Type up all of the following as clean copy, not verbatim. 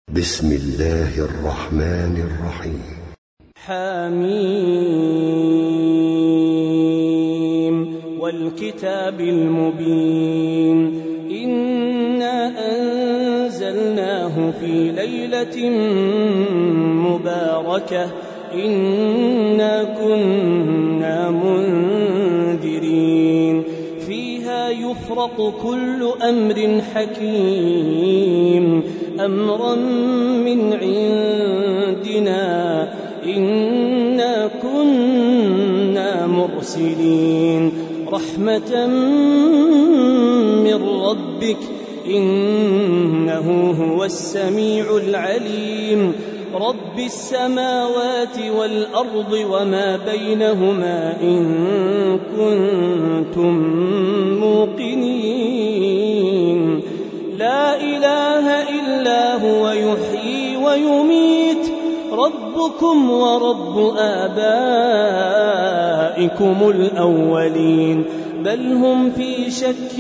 بسم الله الرحمن الرحيم. حميم والكتاب المبين إنا أنزلناه في ليلة مباركة إنا كنا منذرين فيها يفرق كل أمر حكيم أمرا من عندنا إنا كنا مرسلين رحمة من ربك إنه هو السميع العليم رب السماوات والأرض وما بينهما إن كنتم موقنين لا إله إلا هو يحيي ويميت ربكم ورب آبائكم الأولين بل هم في شك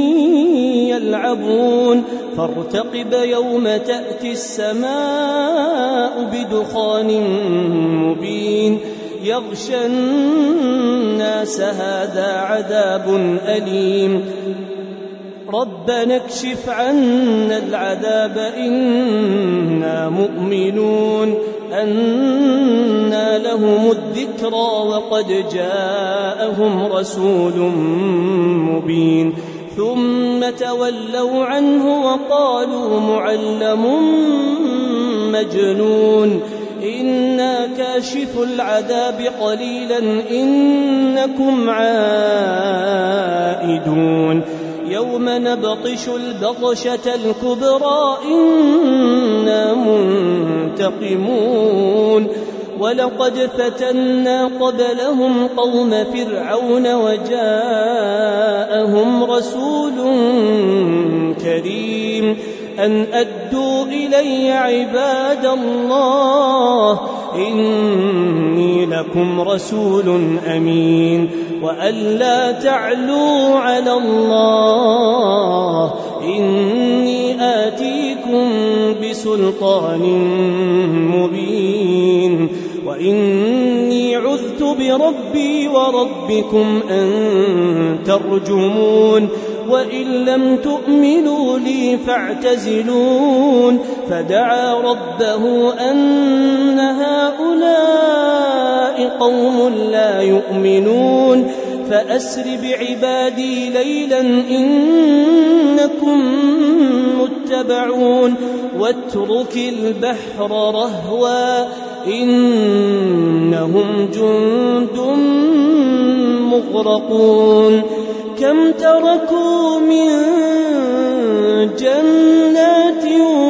يلعبون فارتقب يوم تأتي السماء بدخان مبين يغشى الناس هذا عذاب أليم ربنا اكشف عنا العذاب إنا مؤمنون أنى لهم الذكرى وقد جاءهم رسول مبين ثم تولوا عنه وقالوا معلم مجنون إنا كاشف العذاب قليلا إنكم عائدون يوم نبطش البطشة الكبرى إنا منتقمون ولقد فتنا قبلهم قوم فرعون وجاءهم رسول كريم أن أدوا إلي عباد الله إني لكم رسول أمين وأن لا تعلوا على الله إني آتيكم بسلطان مبين وإني عذت بربي وربكم أن ترجمون وإن لم تؤمنوا لي فاعتزلون فدعا ربه أن هؤلاء قوم لا يؤمنون فأسر بعبادي ليلا إنكم متبعون واترك البحر رهوا إنهم جند مغرقون كم تركوا من جنات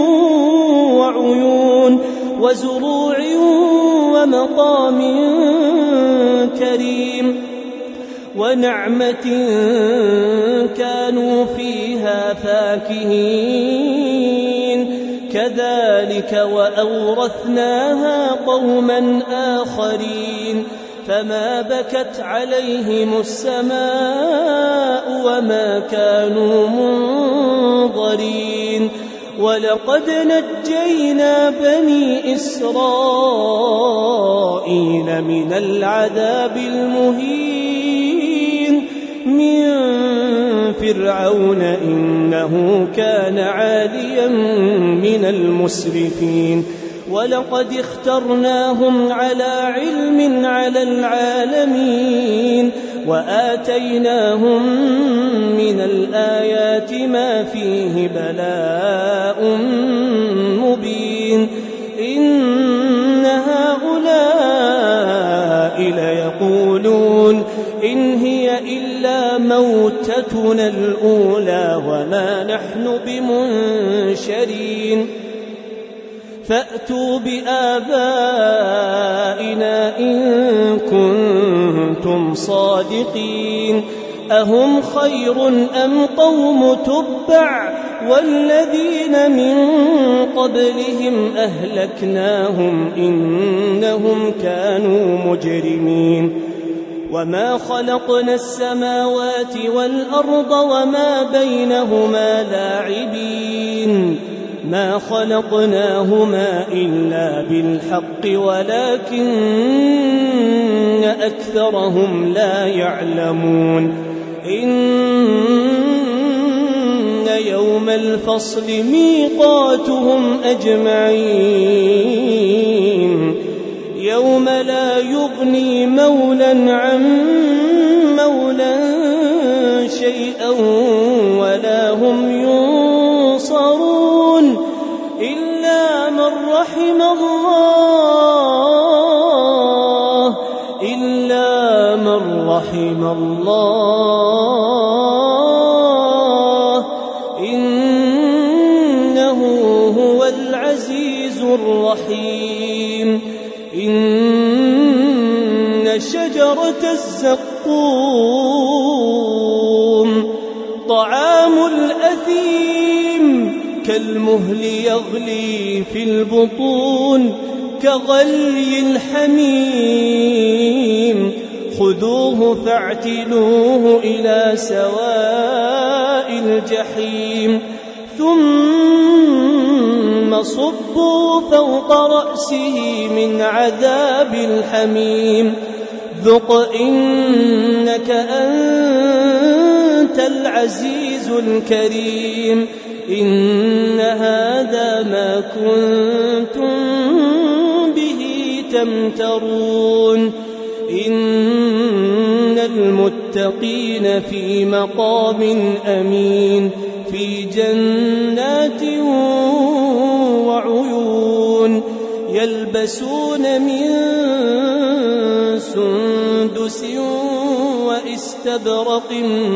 وعيون وزروع ومقام كريم ونعمة كانوا فيها فاكهين كذلك وأورثناها قوما آخرين فما بكت عليهم السماء وما كانوا منظرين ولقد نجينا بني إسرائيل من العذاب المهين من فرعون إنه كان عاليا من المسرفين ولقد اخترناهم على علم على العالمين وآتيناهم من الآيات ما فيه بلاء مبين إن هؤلاء ليقولون إن هي إلا موتتنا الأولى وما نحن بمنشرين فأتوا بآبائنا إن كنتم صادقين أهم خير أم قوم تبع والذين من قبلهم أهلكناهم إنهم كانوا مجرمين وما خلقنا السماوات والأرض وما بينهما لاعبين ما خلقناهما إلا بالحق ولكن أكثرهم لا يعلمون إن يوم الفصل ميقاتهم أجمعين يوم لا يغني مولى عن مولى شيئا ولا هم ينصرون إلا من رحم الله إنه هو العزيز الرحيم إن شجرة الزقوم طعام الأثيم كالمهل يغلي في البطون كغلي الحميم خذوه فاعتلوه إلى سواء الجحيم ثم صبوا فوق رأسه من عذاب الحميم ذق إنك أنت العزيز الكريم إن هذا ما كنتم به تمترون إن المتقين في مقام أمين في جنات وعيون يلبسون من سندس واستبرق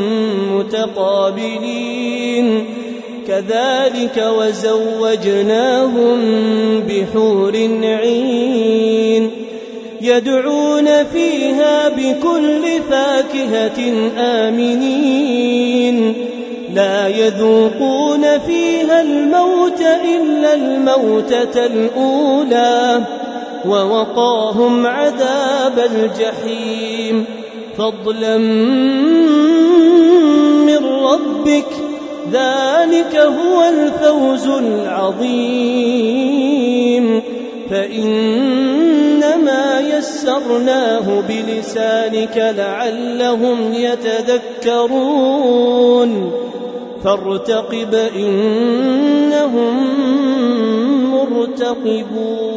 متقابلين كذلك وزوجناهم بحور عين يدعون فيها بكل فاكهة آمنين لا يذوقون فيها الموت إلا الموتة الأولى ووقاهم عذاب الجحيم فضلا من ربك ذلك هو الفوز العظيم فإنما يسرناه بلسانك لعلهم يتذكرون فارتقب إنهم مرتقبون